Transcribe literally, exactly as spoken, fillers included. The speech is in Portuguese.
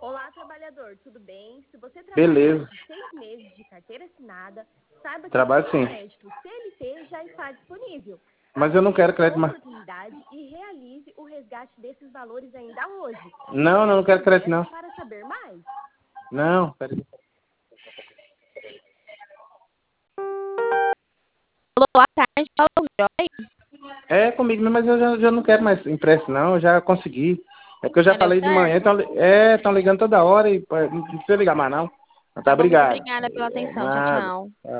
Olá, trabalhador, tudo bem? Se você trabalha Beleza. mais de seis meses de carteira assinada, saiba que Trabalho o sim. crédito C L T já está disponível. Mas eu não quero Aproveite crédito a mais. oportunidade e realize o resgate desses valores ainda hoje. Não, não, não quero Pressione crédito dez não. para saber mais. Não, peraí. Alô, boa tarde, fala o Joy. É comigo mesmo, mas eu já, já não quero mais impresso não, eu já consegui. É porque eu já Já deu falei de manhã, certo? então, é, estão ligando toda hora e pô, não precisa ligar mais não. Tá, Tá bom, muito obrigado. obrigada pela atenção. Tchau, Nada. tchau.